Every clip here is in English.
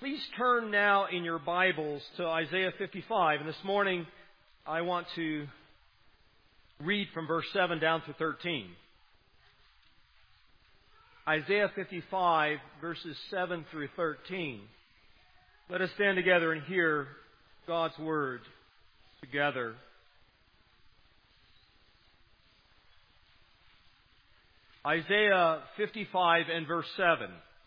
Please turn now in your Bibles to Isaiah 55. And this morning, I want to read from verse 7 down to 13. Isaiah 55, verses 7 through 13. Let us stand together and hear God's Word together. Isaiah 55 and verse 7.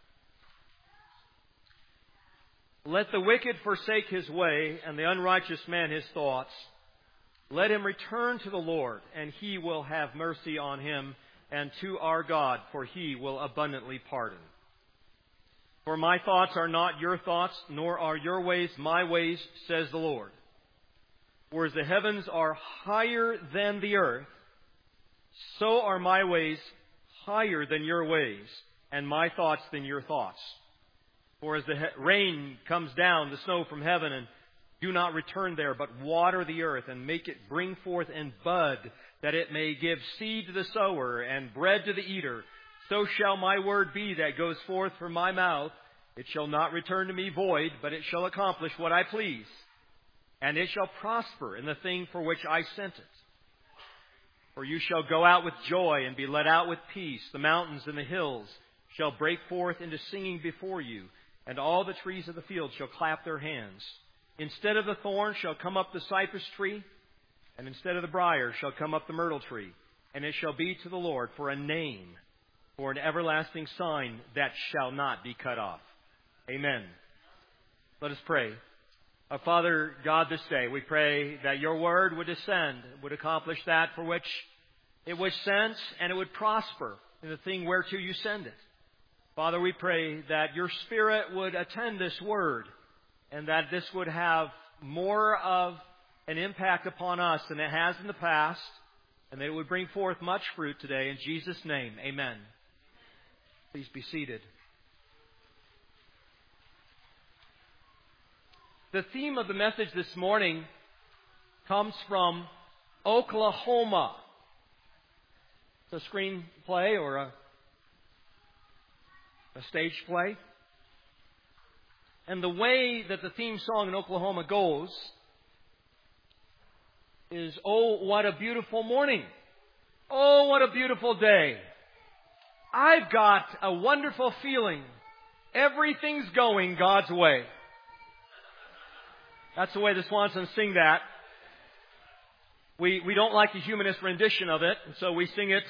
Let the wicked forsake his way, and the unrighteous man his thoughts. Let him return to the Lord, and He will have mercy on him, and to our God, for He will abundantly pardon. For my thoughts are not your thoughts, nor are your ways my ways, says the Lord. For as the heavens are higher than the earth, so are my ways higher than your ways, and my thoughts than your thoughts. For as the rain comes down, the snow from heaven, and do not return there, but water the earth, and make it bring forth and bud, that it may give seed to the sower, and bread to the eater, so shall my word be that goes forth from my mouth. It shall not return to me void, but it shall accomplish what I please. And it shall prosper in the thing for which I sent it. For you shall go out with joy, and be led out with peace. The mountains and the hills shall break forth into singing before you, and all the trees of the field shall clap their hands. Instead of the thorn shall come up the cypress tree, and instead of the brier shall come up the myrtle tree. And it shall be to the Lord for a name, for an everlasting sign that shall not be cut off. Amen. Let us pray. Father God, this day we pray that your word would descend, would accomplish that for which it was sent, and it would prosper in the thing whereto you send it. Father, we pray that your Spirit would attend this word, and that this would have more of an impact upon us than it has in the past, and that it would bring forth much fruit today. In Jesus' name, amen. Please be seated. The theme of the message this morning comes from Oklahoma. It's a screenplay or a stage play. And the way that the theme song in Oklahoma goes is, "Oh, what a beautiful morning. Oh, what a beautiful day. I've got a wonderful feeling. Everything's going God's way." That's the way the Swansons sing that. We don't like the humanist rendition of it, and so we sing it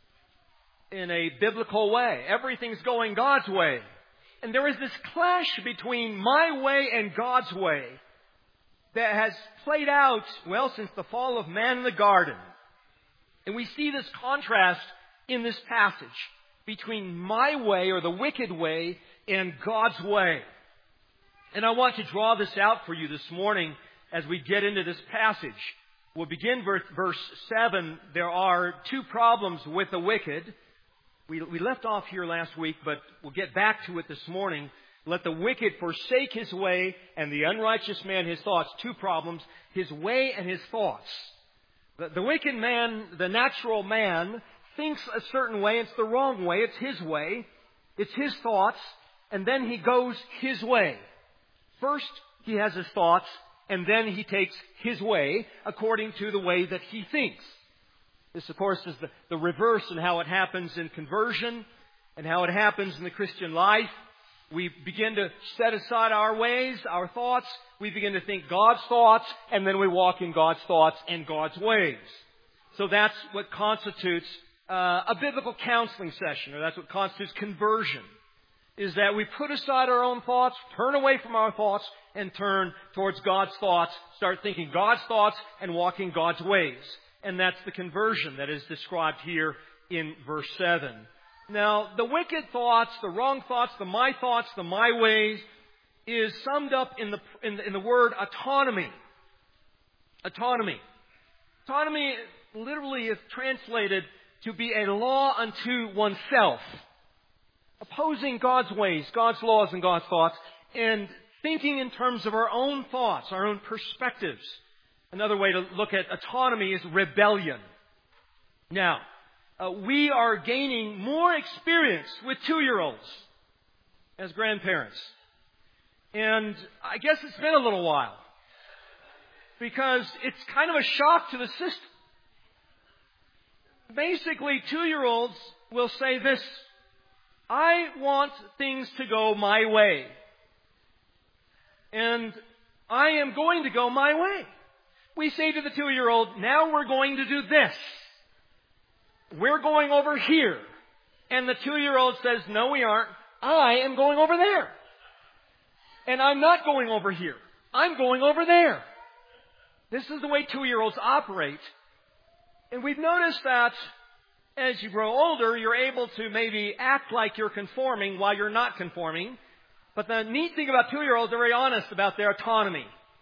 in a biblical way. Everything's going God's way. And there is this clash between my way and God's way that has played out, well, since the fall of man in the garden. And we see this contrast in this passage between my way, or the wicked way, and God's way. And I want to draw this out for you this morning as we get into this passage. We'll begin verse 7. There are two problems with the wicked. We left off here last week, but we'll get back to it this morning. Let the wicked forsake his way, and the unrighteous man his thoughts. Two problems, his way and his thoughts. The wicked man, the natural man, thinks a certain way. It's the wrong way. It's his way. It's his thoughts. And then he goes his way. First, he has his thoughts, and then he takes his way according to the way that he thinks. This, of course, is the reverse in how it happens in conversion and how it happens in the Christian life. We begin to set aside our ways, our thoughts. We begin to think God's thoughts, and then we walk in God's thoughts and God's ways. So that's what constitutes a biblical counseling session, or that's what constitutes conversion, is that we put aside our own thoughts, turn away from our thoughts, and turn towards God's thoughts, start thinking God's thoughts and walking God's ways. And that's the conversion that is described here in verse 7. Now, the wicked thoughts, the wrong thoughts, the my ways, is summed up in the word autonomy. Autonomy. Autonomy literally is translated to be a law unto oneself. Opposing God's ways, God's laws, and God's thoughts, and thinking in terms of our own thoughts, our own perspectives. Another way to look at autonomy is rebellion. Now, we are gaining more experience with 2-year-olds as grandparents. And I guess it's been a little while. Because it's kind of a shock to the system. Basically, 2-year-olds will say this: I want things to go my way. And I am going to go my way. We say to the 2-year-old, now we're going to do this. We're going over here. And the 2-year-old says, no, we aren't. I am going over there. And I'm not going over here. I'm going over there. This is the way 2-year-olds operate. And we've noticed that as you grow older, you're able to maybe act like you're conforming while you're not conforming. But the neat thing about 2-year-olds, they're very honest about their autonomy.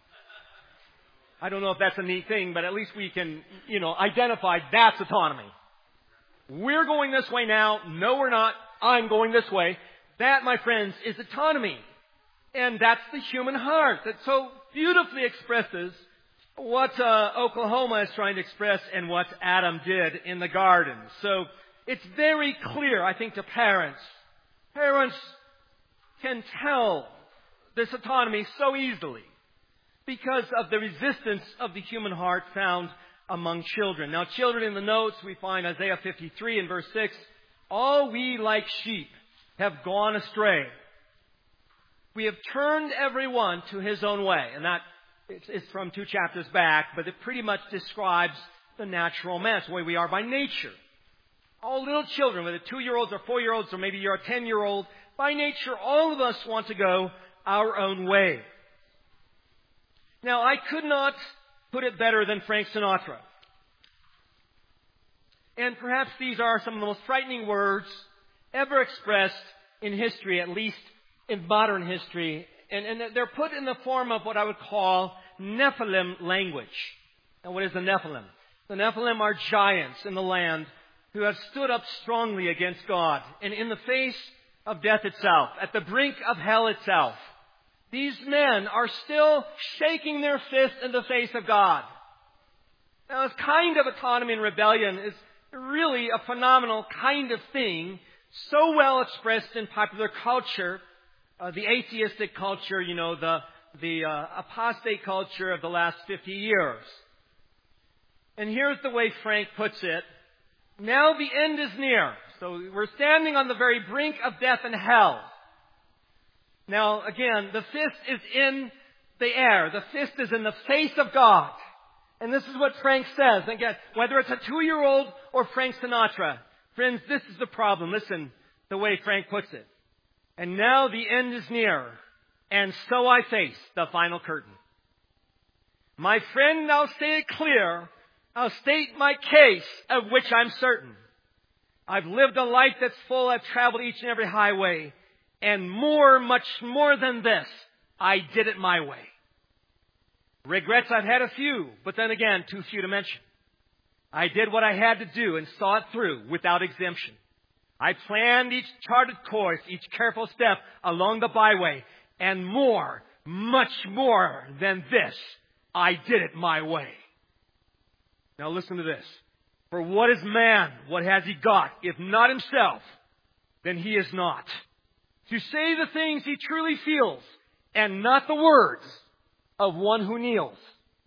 I don't know if that's a neat thing, but at least we can, identify that's autonomy. We're going this way now. No, we're not. I'm going this way. That, my friends, is autonomy. And that's the human heart that so beautifully expresses what Oklahoma is trying to express and what Adam did in the garden. So it's very clear, I think, to parents. Parents can tell this autonomy so easily because of the resistance of the human heart found among children. Now, children, in the notes, we find Isaiah 53 in verse 6, all we like sheep have gone astray. We have turned everyone to his own way. And that it's from 2 chapters back, but it pretty much describes the natural man. It's the way we are by nature. All little children, whether 2-year-olds or 4-year-olds or maybe you're a 10-year-old, by nature, all of us want to go our own way. Now, I could not put it better than Frank Sinatra. And perhaps these are some of the most frightening words ever expressed in history, at least in modern history. And they're put in the form of what I would call Nephilim language. And what is the Nephilim? The Nephilim are giants in the land who have stood up strongly against God. And in the face of death itself, at the brink of hell itself, these men are still shaking their fist in the face of God. Now, this kind of autonomy and rebellion is really a phenomenal kind of thing, so well expressed in popular culture, the atheistic culture, the apostate culture of the last 50 years. And here's the way Frank puts it. Now the end is near. So we're standing on the very brink of death and hell. Now, again, the fist is in the air. The fist is in the face of God. And this is what Frank says. And again, whether it's a 2-year-old or Frank Sinatra, friends, this is the problem. Listen, the way Frank puts it. And now the end is near, and so I face the final curtain. My friend, I'll say it clear. I'll state my case, of which I'm certain. I've lived a life that's full. I've traveled each and every highway. And much more than this, I did it my way. Regrets, I've had a few, but then again, too few to mention. I did what I had to do and saw it through without exemption. I planned each charted course, each careful step along the byway, and much more than this, I did it my way. Now listen to this. For what is man? What has he got? If not himself, then he is not. To say the things he truly feels, and not the words of one who kneels.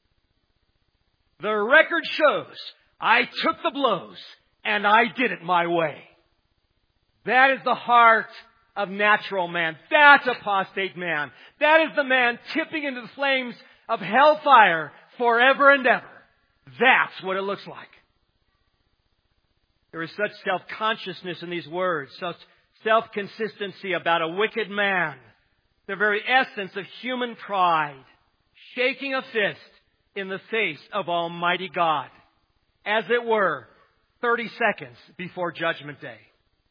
The record shows I took the blows, and I did it my way. That is the heart of natural man. That's apostate man. That is the man tipping into the flames of hellfire forever and ever. That's what it looks like. There is such self-consciousness in these words, such self-consistency about a wicked man, the very essence of human pride, shaking a fist in the face of Almighty God, as it were, 30 seconds before Judgment Day.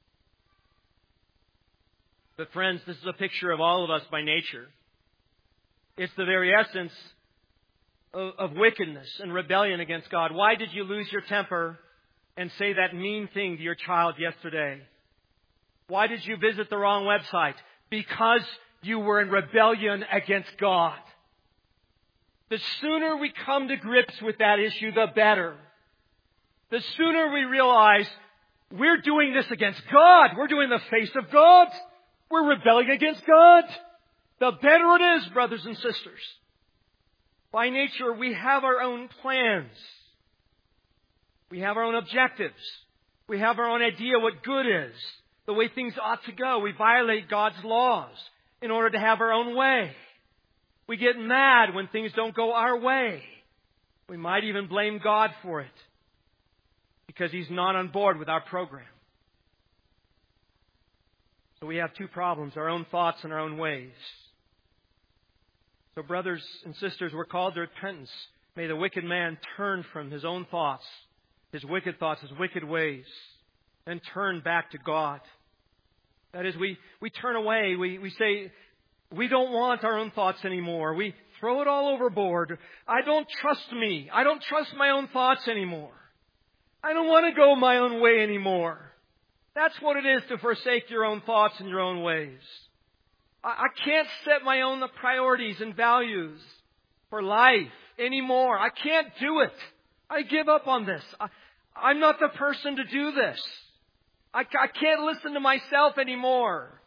But friends, this is a picture of all of us by nature. It's the very essence of wickedness and rebellion against God. Why did you lose your temper and say that mean thing to your child yesterday? Why did you visit the wrong website? Because you were in rebellion against God. The sooner we come to grips with that issue, the better. The sooner we realize we're doing this against God. We're doing the face of God. We're rebelling against God. the better it is, brothers and sisters. By nature, we have our own plans. We have our own objectives. We have our own idea what good is, the way things ought to go. We violate God's laws in order to have our own way. We get mad when things don't go our way. We might even blame God for it because He's not on board with our program. So we have two problems, our own thoughts and our own ways. So brothers and sisters, we're called to repentance. May the wicked man turn from his own thoughts, his wicked thoughts, his wicked ways, and turn back to God. That is, we turn away. We say, we don't want our own thoughts anymore. We throw it all overboard. I don't trust me. I don't trust my own thoughts anymore. I don't want to go my own way anymore. That's what it is to forsake your own thoughts and your own ways. I can't set my own priorities and values for life anymore. I can't do it. I give up on this. I'm not the person to do this. I can't listen to myself anymore.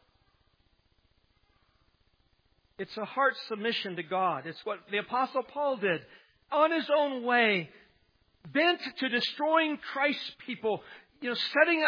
It's a heart submission to God. It's what the Apostle Paul did on his own way, bent to destroying Christ's people, setting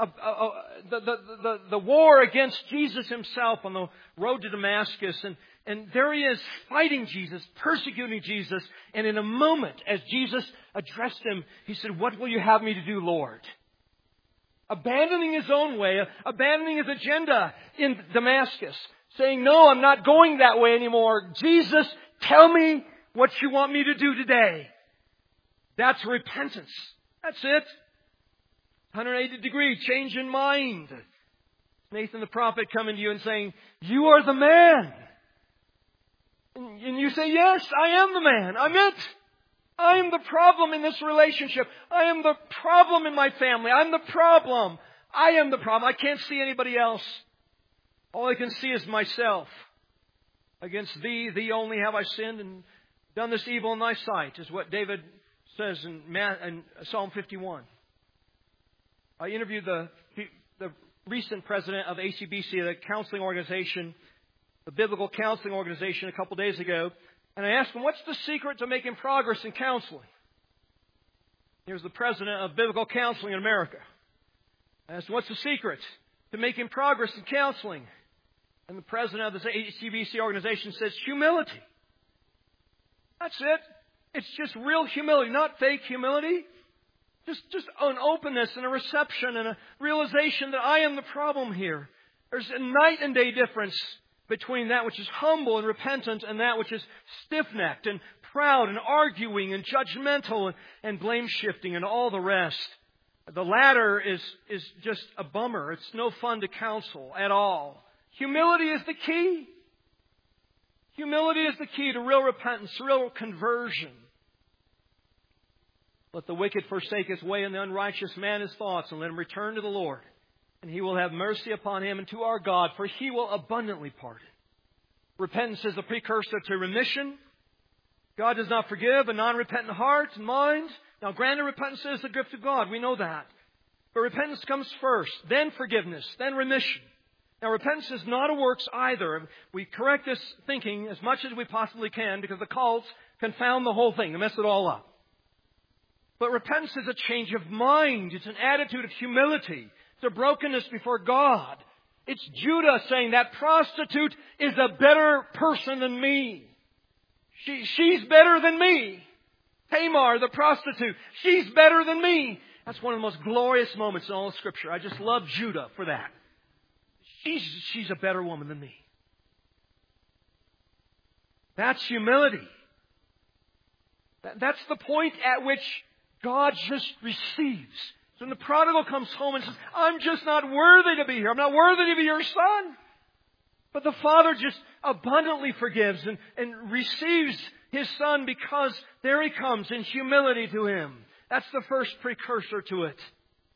the war against Jesus Himself on the road to Damascus. And there he is fighting Jesus, persecuting Jesus. And in a moment, as Jesus addressed him, he said, "What will you have me to do, Lord?" Abandoning his own way, abandoning his agenda in Damascus, saying, "No, I'm not going that way anymore. Jesus, tell me what you want me to do today." That's repentance. That's it. 180-degree change in mind. Nathan the prophet coming to you and saying, "You are the man." And you say, "Yes, I am the man. I'm it. I am the problem in this relationship. I am the problem in my family. I'm the problem. I am the problem. I can't see anybody else. All I can see is myself. Against Thee only have I sinned and done this evil in Thy sight," is what David says in Psalm 51. I interviewed the recent president of ACBC, the counseling organization, the biblical counseling organization, a couple days ago. And I asked him, "What's the secret to making progress in counseling?" Here's the president of biblical counseling in America. I asked him, "What's the secret to making progress in counseling?" And the president of the ACBC organization says, "Humility." That's it. It's just real humility, not fake humility. Just an openness and a reception and a realization that I am the problem here. There's a night and day difference between that which is humble and repentant and that which is stiff-necked and proud and arguing and judgmental and blame-shifting and all the rest. The latter is just a bummer. It's no fun to counsel at all. Humility is the key. Humility is the key to real repentance, real conversion. "Let the wicked forsake his way and the unrighteous man his thoughts, and let him return to the Lord. And He will have mercy upon him and to our God, for He will abundantly pardon." Repentance is a precursor to remission. God does not forgive a non-repentant heart and mind. Now, granted, repentance is a gift of God. We know that. But repentance comes first, then forgiveness, then remission. Now, repentance is not a works either. We correct this thinking as much as we possibly can because the cults confound the whole thing. They mess it all up. But repentance is a change of mind. It's an attitude of humility. It's a brokenness before God. It's Judah saying that prostitute is a better person than me. She's better than me. Tamar, the prostitute, she's better than me. That's one of the most glorious moments in all of Scripture. I just love Judah for that. She's a better woman than me. That's humility. That's the point at which God just receives. So when the prodigal comes home and says, "I'm just not worthy to be here. I'm not worthy to be your son." But the Father just abundantly forgives and receives His Son because there He comes in humility to Him. That's the first precursor to it.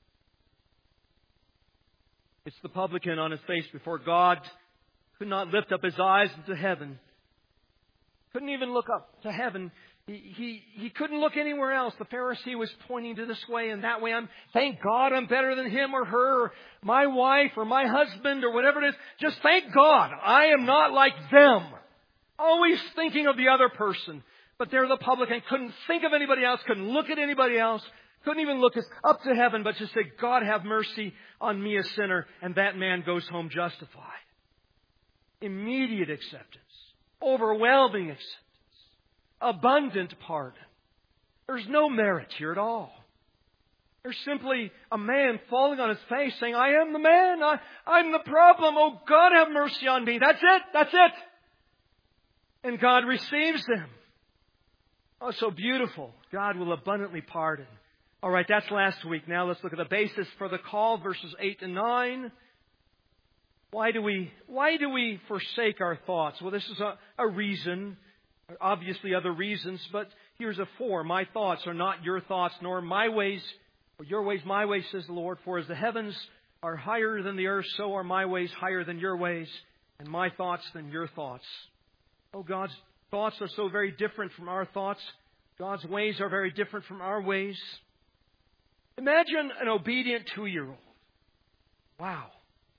It's the publican on his face before God, could not lift up his eyes into heaven. Couldn't even look up to heaven. He couldn't look anywhere else. The Pharisee was pointing to this way and that way. Thank God I'm better than him or her, or my wife or my husband or whatever it is. Just thank God I am not like them. Always thinking of the other person. But there the publican couldn't think of anybody else, couldn't look at anybody else, couldn't even look up to heaven, but just say, God have mercy on me, a sinner. And that man goes home justified. Immediate acceptance. Overwhelming acceptance. Abundant pardon. There's no merit here at all. There's simply a man falling on his face saying, I am the man. I'm the problem. Oh, God have mercy on me. That's it. That's it. And God receives them. Oh, so beautiful. God will abundantly pardon. All right, that's last week. Now let's look at the basis for the call, verses 8 and 9. Why do we forsake our thoughts? Well, this is a reason. Obviously other reasons, but here's a 4. My thoughts are not your thoughts, nor my ways, or your ways, my ways, says the Lord. For as the heavens are higher than the earth, so are my ways higher than your ways, and my thoughts than your thoughts. Oh, God's thoughts are so very different from our thoughts. God's ways are very different from our ways. Imagine an obedient 2-year-old. Wow.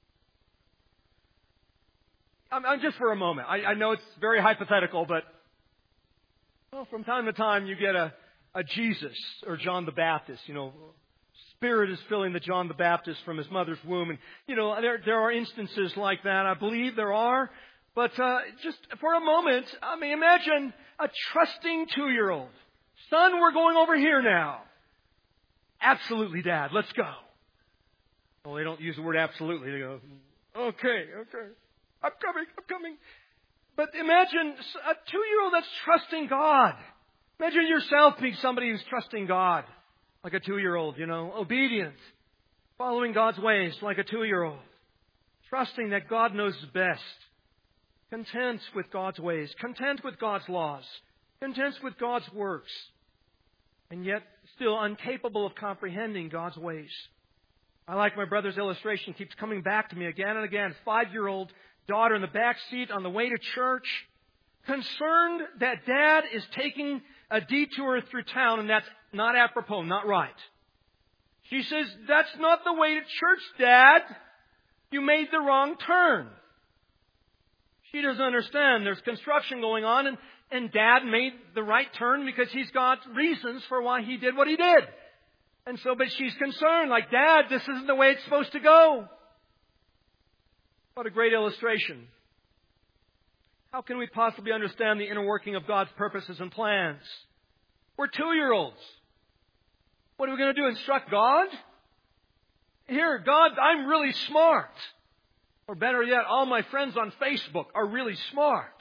I'm just for a moment. I know it's very hypothetical, but well, from time to time you get a Jesus or John the Baptist. Spirit is filling the John the Baptist from his mother's womb. And, there are instances like that. I believe there are. But just for a moment, imagine a trusting 2-year-old. Son, we're going over here now. Absolutely, Dad. Let's go. Well, they don't use the word absolutely. They go, okay. I'm coming. But imagine a 2-year-old that's trusting God. Imagine yourself being somebody who's trusting God, like a 2-year-old, obedient, following God's ways like a 2-year-old, trusting that God knows best, content with God's ways, content with God's laws, content with God's works, and yet still incapable of comprehending God's ways. I like my brother's illustration, keeps coming back to me again and again. 5-year-old daughter in the back seat on the way to church, concerned that Dad is taking a detour through town, and that's not apropos, not right. She says, that's not the way to church, Dad. You made the wrong turn. She doesn't understand. There's construction going on, and Dad made the right turn because he's got reasons for why he did what he did. And so, but she's concerned, like, Dad, this isn't the way it's supposed to go. What a great illustration. How can we possibly understand the inner working of God's purposes and plans? We're 2-year-olds. What are we going to do? Instruct God? Here, God, I'm really smart. Or better yet, all my friends on Facebook are really smart.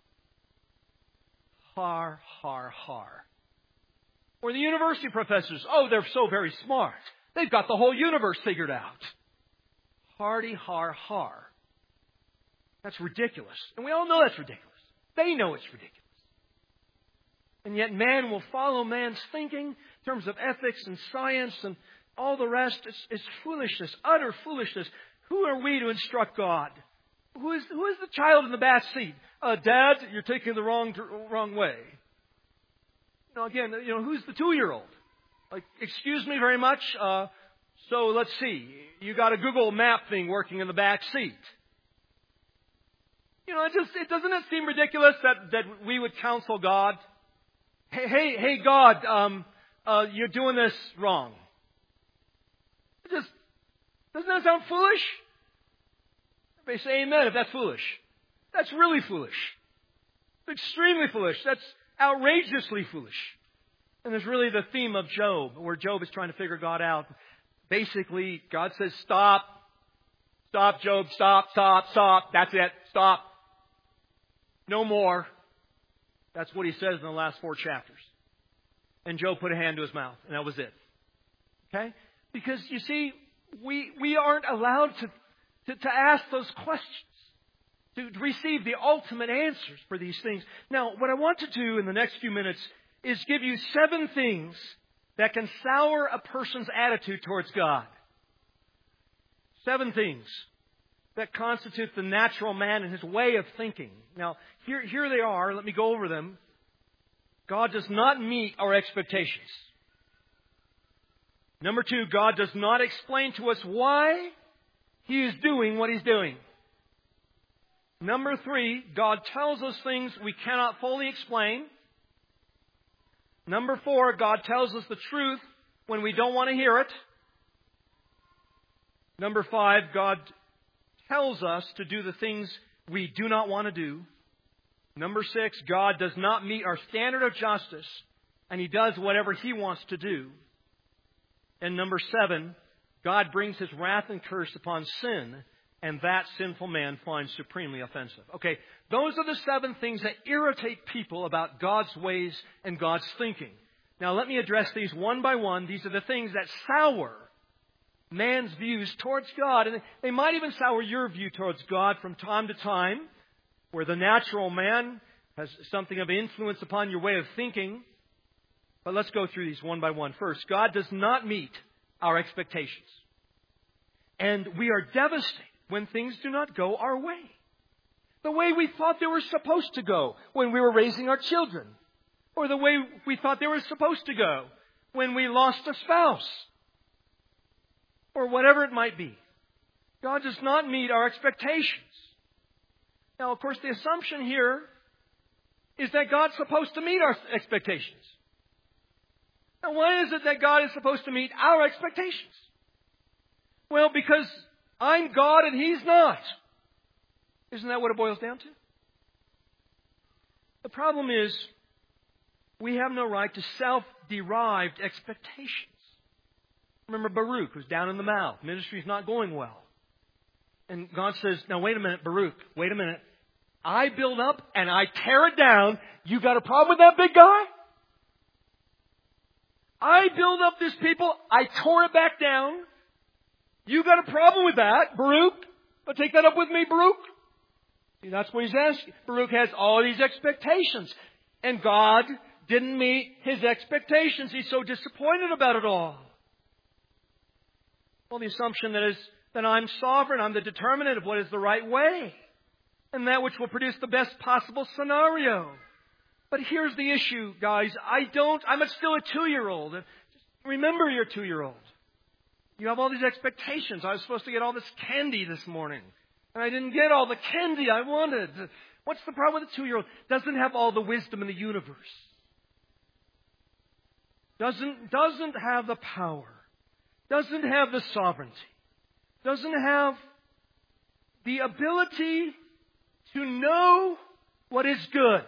Har, har, har. Or the university professors, oh, they're so very smart. They've got the whole universe figured out. Hardy, har, har. That's ridiculous. And we all know that's ridiculous. They know it's ridiculous. And yet man will follow man's thinking in terms of ethics and science and all the rest. It's foolishness, utter foolishness. Who are we to instruct God? Who is the child in the back seat? Dad, you're taking the wrong way. Again, who's the 2-year-old? Like, excuse me very much. So let's see. You got a Google map thing working in the back seat. Doesn't it seem ridiculous that we would counsel God? Hey, God, you're doing this wrong. Doesn't that sound foolish? Everybody say amen if that's foolish. That's really foolish. It's extremely foolish. That's outrageously foolish. And there's really the theme of Job, where Job is trying to figure God out. Basically, God says, stop. Stop, Job. Stop. That's it. Stop. No more. That's what he says in the last 4 chapters. And Job put a hand to his mouth, and that was it. Okay? Because, you see, we aren't allowed to ask those questions, to receive the ultimate answers for these things. Now, what I want to do in the next few minutes is give you 7 things that can sour a person's attitude towards God. 7 things that constitute the natural man and his way of thinking. Now, here they are. Let me go over them. God does not meet our expectations. Number 2, God does not explain to us why He is doing what He's doing. Number 3, God tells us things we cannot fully explain. Number 4, God tells us the truth when we don't want to hear it. Number 5, God tells us to do the things we do not want to do. Number 6, God does not meet our standard of justice, and He does whatever He wants to do. And number 7, God brings His wrath and curse upon sin, and that sinful man finds supremely offensive. Okay, those are the 7 things that irritate people about God's ways and God's thinking. Now let me address these one by one. These are the things that sour man's views towards God. And they might even sour your view towards God from time to time, where the natural man has something of influence upon your way of thinking. But let's go through these one by one. First, God does not meet our expectations. And we are devastated when things do not go our way. The way we thought they were supposed to go when we were raising our children. Or the way we thought they were supposed to go when we lost a spouse. Or whatever it might be. God does not meet our expectations. Now, of course, the assumption here is that God's supposed to meet our expectations. Now, why is it that God is supposed to meet our expectations? Well, because I'm God and He's not. Isn't that what it boils down to? The problem is, we have no right to self-derived expectations. Remember Baruch, who's down in the mouth. Ministry's not going well. And God says, now wait a minute, Baruch, wait a minute. I build up and I tear it down. You got a problem with that, big guy? I build up this people. I tore it back down. You got a problem with that, Baruch? But take that up with me, Baruch. See, that's what he's asking. Baruch has all these expectations. And God didn't meet his expectations. He's so disappointed about it all. Well, the assumption that is that I'm sovereign, I'm the determinant of what is the right way, and that which will produce the best possible scenario. But here's the issue, guys. I'm still a 2-year-old. Just remember your 2-year-old. You have all these expectations. I was supposed to get all this candy this morning, and I didn't get all the candy I wanted. What's the problem with a 2-year-old? Doesn't have all the wisdom in the universe. Doesn't have the power. Doesn't have the sovereignty. Doesn't have the ability to know what is good.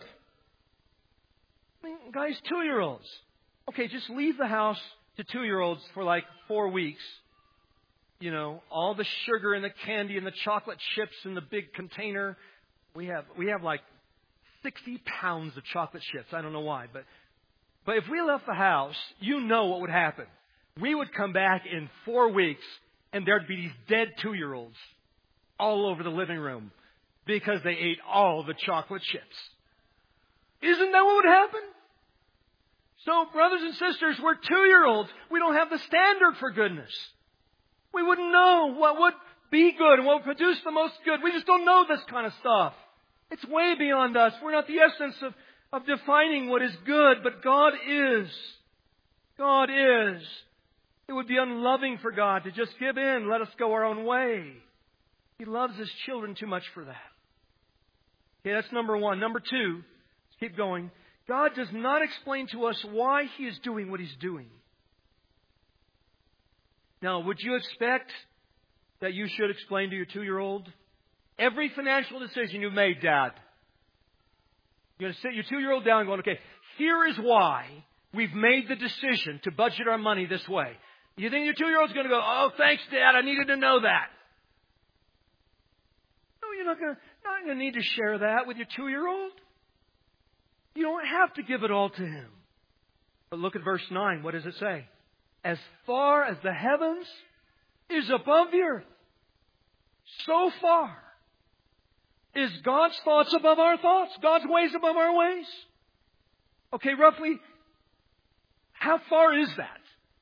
I mean, guys, 2-year-olds. Okay, just leave the house to 2-year-olds for like 4 weeks. You know, all the sugar and the candy and the chocolate chips in the big container. We have like 60 pounds of chocolate chips. I don't know why, but if we left the house, you know what would happen. We would come back in 4 weeks and there'd be these dead 2-year-olds all over the living room because they ate all the chocolate chips. Isn't that what would happen? So, brothers and sisters, we're 2-year-olds. We don't have the standard for goodness. We wouldn't know what would be good and what would produce the most good. We just don't know this kind of stuff. It's way beyond us. We're not the essence of defining what is good, but God is. God is. It would be unloving for God to just give in, let us go our own way. He loves His children too much for that. Okay, that's number 1. Number 2, let's keep going. God does not explain to us why He is doing what He's doing. Now, would you expect that you should explain to your 2-year-old every financial decision you've made, Dad? You're going to sit your 2-year-old down and going, okay, here is why we've made the decision to budget our money this way. You think your 2-year-old's going to go, oh, thanks, Dad, I needed to know that. No, you're not going to need to share that with your 2-year-old. You don't have to give it all to him. But look at verse 9. What does it say? As far as the heavens is above the earth, so far is God's thoughts above our thoughts, God's ways above our ways. Okay, roughly, how far is that?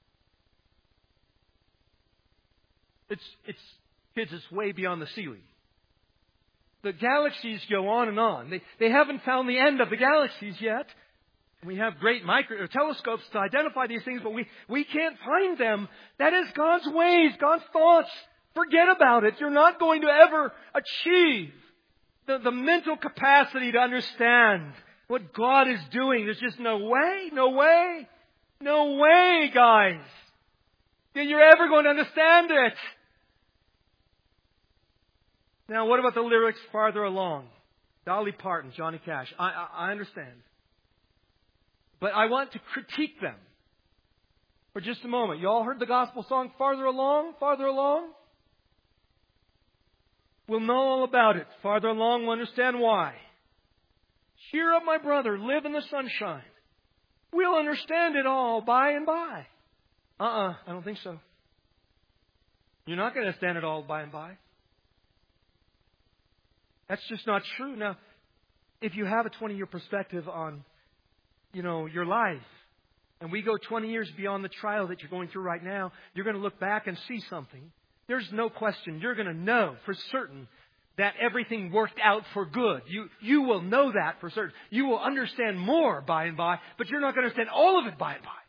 Kids, it's way beyond the ceiling. The galaxies go on and on. They haven't found the end of the galaxies yet. We have great telescopes to identify these things, but we can't find them. That is God's ways, God's thoughts. Forget about it. You're not going to ever achieve the mental capacity to understand what God is doing. There's just no way, guys, that you're ever going to understand it. Now, what about the lyrics farther along? Dolly Parton, Johnny Cash. I understand. But I want to critique them for just a moment. You all heard the gospel song, Farther Along, Farther Along? We'll know all about it. Farther along, we'll understand why. Cheer up, my brother. Live in the sunshine. We'll understand it all by and by. I don't think so. You're not going to understand it all by and by. That's just not true. Now, if you have a 20-year perspective on, your life, and we go 20 years beyond the trial that you're going through right now, you're going to look back and see something. There's no question. You're going to know for certain that everything worked out for good. You will know that for certain. You will understand more by and by, but you're not going to understand all of it by and by.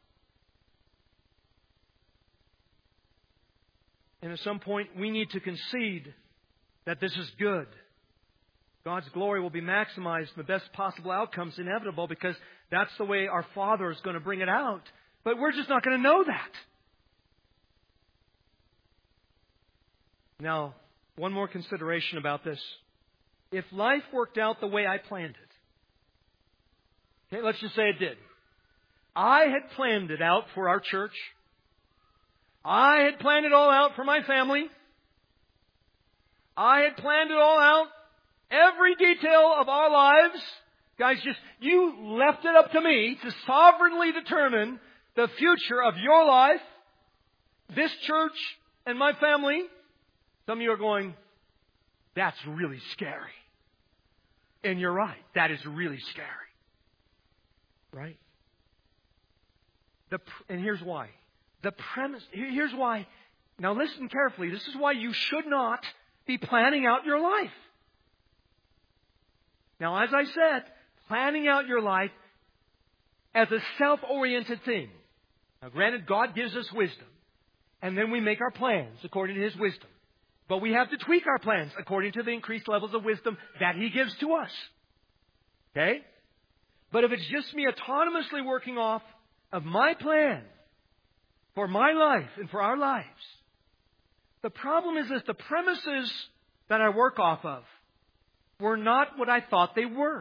And at some point, we need to concede that this is good. God's glory will be maximized and the best possible outcome is inevitable because that's the way our Father is going to bring it out. But we're just not going to know that. Now, one more consideration about this. If life worked out the way I planned it, okay, let's just say it did. I had planned it out for our church. I had planned it all out for my family. I had planned it all out. Every detail of our lives. Guys, you left it up to me to sovereignly determine the future of your life, this church, and my family. Some of you are going, that's really scary. And you're right. That is really scary. Right? And here's why. The premise, here's why. Now listen carefully. This is why you should not be planning out your life. Now, as I said, planning out your life as a self-oriented thing. Now, granted, God gives us wisdom. And then we make our plans according to His wisdom. But we have to tweak our plans according to the increased levels of wisdom that He gives to us. Okay? But if it's just me autonomously working off of my plan for my life and for our lives, the problem is that the premises that I work off of were not what I thought they were.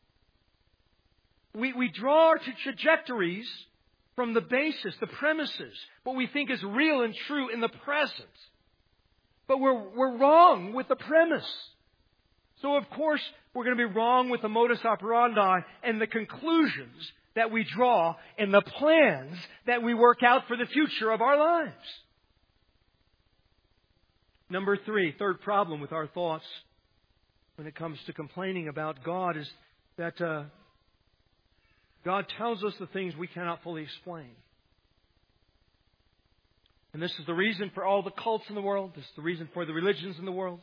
We draw our trajectories from the basis, the premises, what we think is real and true in the present. But we're wrong with the premise. So of course, we're going to be wrong with the modus operandi and the conclusions that we draw and the plans that we work out for the future of our lives. Number 3, third problem with our thoughts when it comes to complaining about God is that God tells us the things we cannot fully explain. And this is the reason for all the cults in the world. This is the reason for the religions in the world.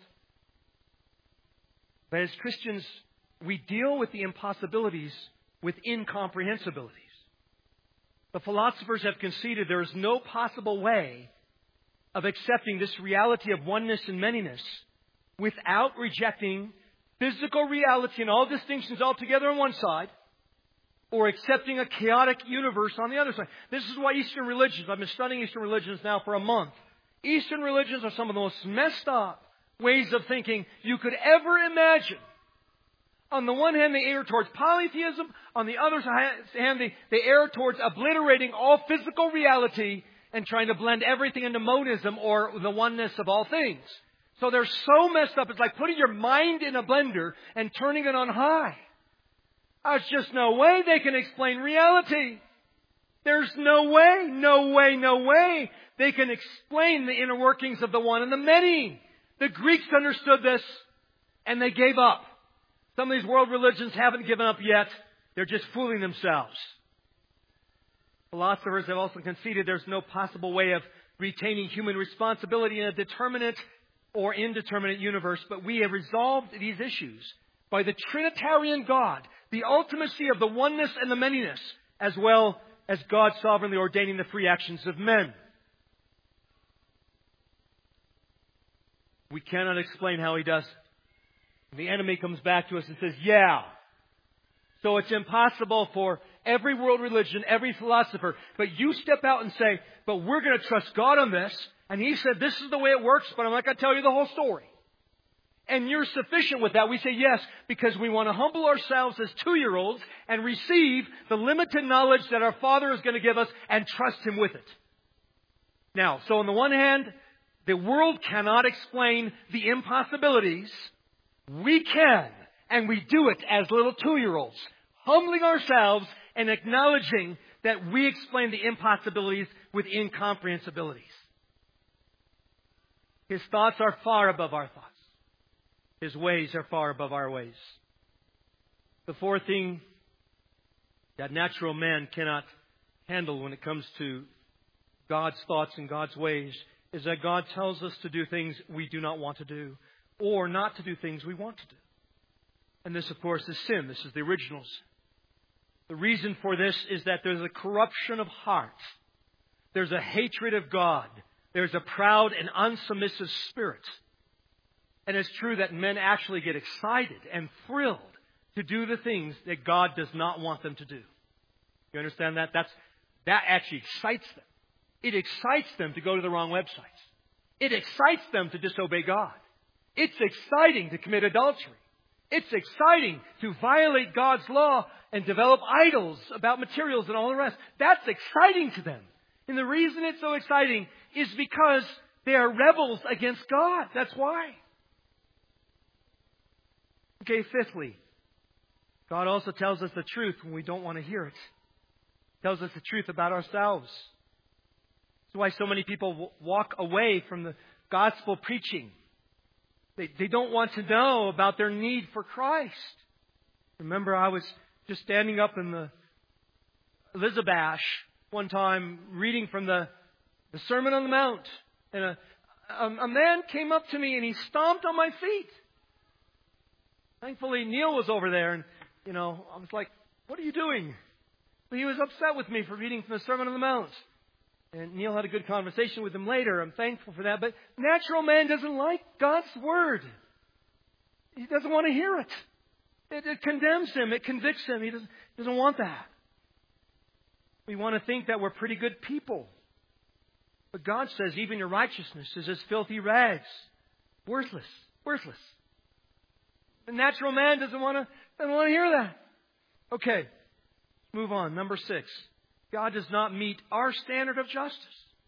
But as Christians, we deal with the impossibilities with incomprehensibilities. The philosophers have conceded there is no possible way of accepting this reality of oneness and manyness without rejecting physical reality and all distinctions altogether on one side, or accepting a chaotic universe on the other side. This is why Eastern religions, I've been studying Eastern religions now for a month. Eastern religions are some of the most messed up ways of thinking you could ever imagine. On the one hand, they err towards polytheism. On the other hand, they err towards obliterating all physical reality and trying to blend everything into monism or the oneness of all things. So they're so messed up. It's like putting your mind in a blender and turning it on high. There's just no way they can explain reality. There's no way they can explain the inner workings of the one and the many. The Greeks understood this and they gave up. Some of these world religions haven't given up yet. They're just fooling themselves. Philosophers have also conceded there's no possible way of retaining human responsibility in a determinate or indeterminate universe, but we have resolved these issues by the Trinitarian God, the ultimacy of the oneness and the manyness, as well as God sovereignly ordaining the free actions of men. We cannot explain how He does it. The enemy comes back to us and says, yeah. So it's impossible for every world religion, every philosopher. But you step out and say, but we're going to trust God on this. And He said, this is the way it works, but I'm not going to tell you the whole story. And you're sufficient with that. We say yes, because we want to humble ourselves as 2-year-olds and receive the limited knowledge that our Father is going to give us and trust Him with it. Now, so on the one hand, the world cannot explain the impossibilities. We can, and we do it as little 2-year-olds, humbling ourselves and acknowledging that we explain the impossibilities with incomprehensibilities. His thoughts are far above our thoughts. His ways are far above our ways. The fourth thing that natural man cannot handle when it comes to God's thoughts and God's ways is that God tells us to do things we do not want to do, or not to do things we want to do. And this, of course, is sin. This is the original sin. The reason for this is that there's a corruption of heart. There's a hatred of God. There's a proud and unsubmissive spirit. And it's true that men actually get excited and thrilled to do the things that God does not want them to do. You understand that? That actually excites them. It excites them to go to the wrong websites. It excites them to disobey God. It's exciting to commit adultery. It's exciting to violate God's law and develop idols about materials and all the rest. That's exciting to them. And the reason it's so exciting is because they are rebels against God. That's why. Okay, fifthly, God also tells us the truth when we don't want to hear it. He tells us the truth about ourselves. That's why so many people walk away from the gospel preaching. They don't want to know about their need for Christ. Remember, I was just standing up in the Elizabeth one time reading from the Sermon on the Mount. And a man came up to me and he stomped on my feet. Thankfully, Neil was over there. And, I was like, what are you doing? But he was upset with me for reading from the Sermon on the Mount. And Neil had a good conversation with him later. I'm thankful for that. But natural man doesn't like God's Word. He doesn't want to hear it. It condemns him. It convicts him. He doesn't want that. We want to think that we're pretty good people. But God says even your righteousness is as filthy rags. Worthless. Worthless. The natural man doesn't want to hear that. Okay. Move on. Number 6. God does not meet our standard of justice.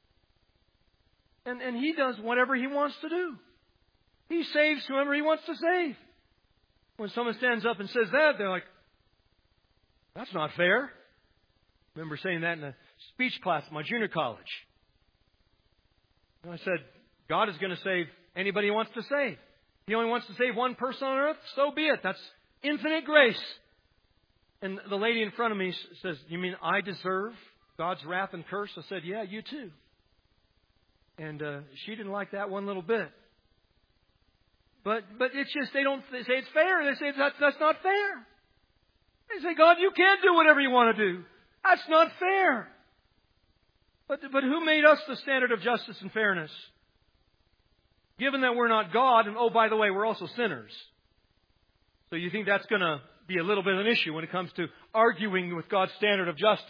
And He does whatever He wants to do. He saves whoever He wants to save. When someone stands up and says that, they're like, that's not fair. I remember saying that in a speech class at my junior college. And I said, God is going to save anybody He wants to save. He only wants to save one person on earth, so be it. That's infinite grace. And the lady in front of me says, you mean I deserve God's wrath and curse? I said, yeah, you too. And she didn't like that one little bit. But it's just, they say it's fair. They say that's not fair. They say, God, you can't do whatever you want to do. That's not fair. But who made us the standard of justice and fairness? Given that we're not God, and oh, by the way, we're also sinners. So you think that's going to be a little bit of an issue when it comes to arguing with God's standard of justice?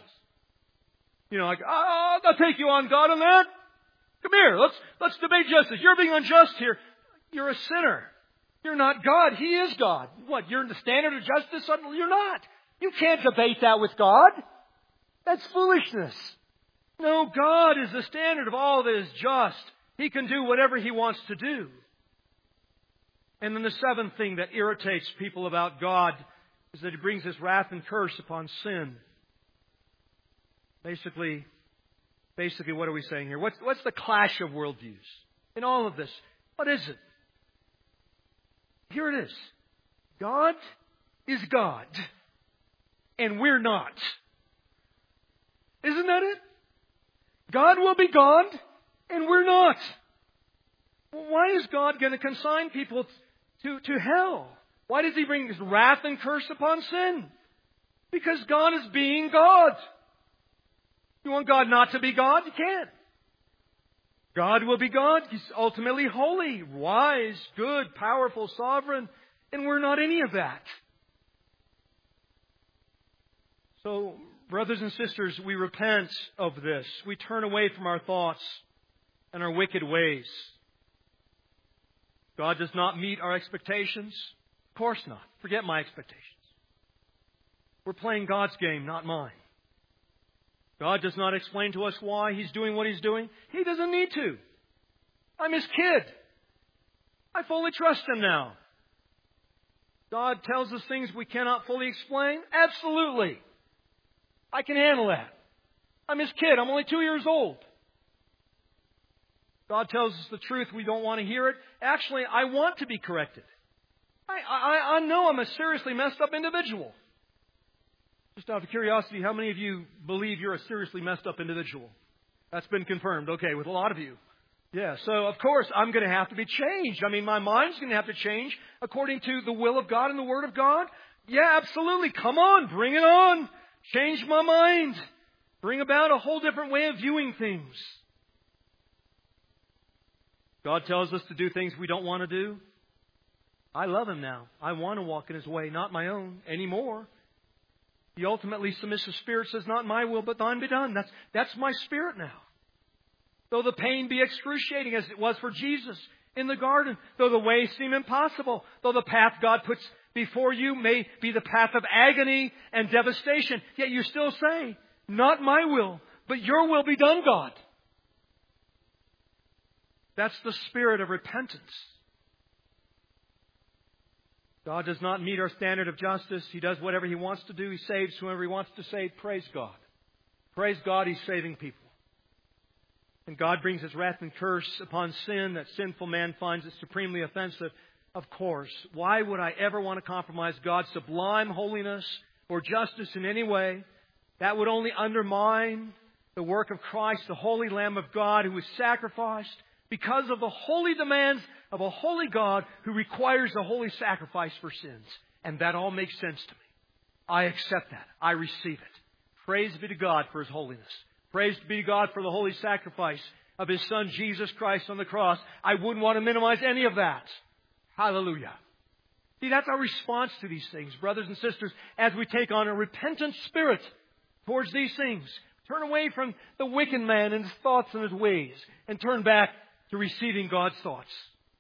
I'll take you on, God, on that. Come here, let's debate justice. You're being unjust here. You're a sinner. You're not God. He is God. What, you're in the standard of justice? You're not. You can't debate that with God. That's foolishness. No, God is the standard of all that is just. He can do whatever He wants to do. And then the seventh thing that irritates people about God is that He brings His wrath and curse upon sin. Basically, what are we saying here? What's the clash of worldviews in all of this? What is it? Here it is. God is God, and we're not. Isn't that it? God will be God, and we're not. Why is God going to consign people to hell? Why does He bring His wrath and curse upon sin? Because God is being God. You want God not to be God? You can't. God will be God. He's ultimately holy, wise, good, powerful, sovereign. And we're not any of that. So, brothers and sisters, we repent of this. We turn away from our thoughts and our wicked ways. God does not meet our expectations? Of course not. Forget my expectations. We're playing God's game, not mine. God does not explain to us why He's doing what He's doing. He doesn't need to. I'm His kid. I fully trust Him now. God tells us things we cannot fully explain? Absolutely. I can handle that. I'm His kid. I'm only 2 years old. God tells us the truth. We don't want to hear it. Actually, I want to be corrected. I know I'm a seriously messed up individual. Just out of curiosity, how many of you believe you're a seriously messed up individual? That's been confirmed. Okay, with a lot of you. Yeah, so of course I'm going to have to be changed. I mean, my mind's going to have to change according to the will of God and the Word of God. Yeah, absolutely. Come on, bring it on. Change my mind. Bring about a whole different way of viewing things. God tells us to do things we don't want to do. I love Him now. I want to walk in His way, not my own anymore. The ultimately submissive spirit says, not my will, but thine be done. That's my spirit now. Though the pain be excruciating as it was for Jesus in the garden, though the way seem impossible, though the path God puts before you may be the path of agony and devastation, yet you still say, not my will, but your will be done, God. That's the spirit of repentance. God does not meet our standard of justice. He does whatever He wants to do. He saves whoever He wants to save. Praise God. Praise God, He's saving people. And God brings His wrath and curse upon sin that sinful man finds it supremely offensive. Of course, why would I ever want to compromise God's sublime holiness or justice in any way? That would only undermine the work of Christ, the holy Lamb of God who was sacrificed because of the holy demands of a holy God who requires a holy sacrifice for sins. And that all makes sense to me. I accept that. I receive it. Praise be to God for His holiness. Praise be to God for the holy sacrifice of His Son, Jesus Christ, on the cross. I wouldn't want to minimize any of that. Hallelujah. See, that's our response to these things, brothers and sisters, as we take on a repentant spirit towards these things. Turn away from the wicked man and his thoughts and his ways, and turn back to receiving God's thoughts.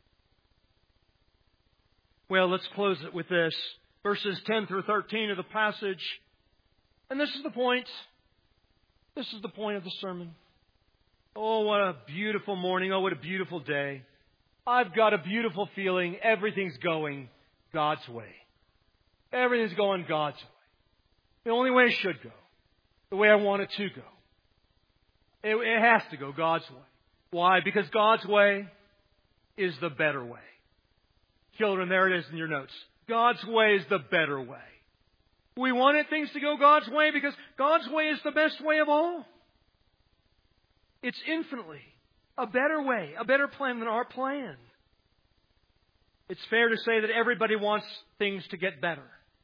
Well, let's close it with this. Verses 10 through 13 of the passage. And this is the point. This is the point of the sermon. Oh, what a beautiful morning. Oh, what a beautiful day. I've got a beautiful feeling. Everything's going God's way. Everything's going God's way. The only way it should go. The way I want it to go. It has to go God's way. Why? Because God's way is the better way. Children, there it is in your notes. God's way is the better way. We wanted things to go God's way because God's way is the best way of all. It's infinitely a better way, a better plan than our plan. It's fair to say that everybody wants things to get better.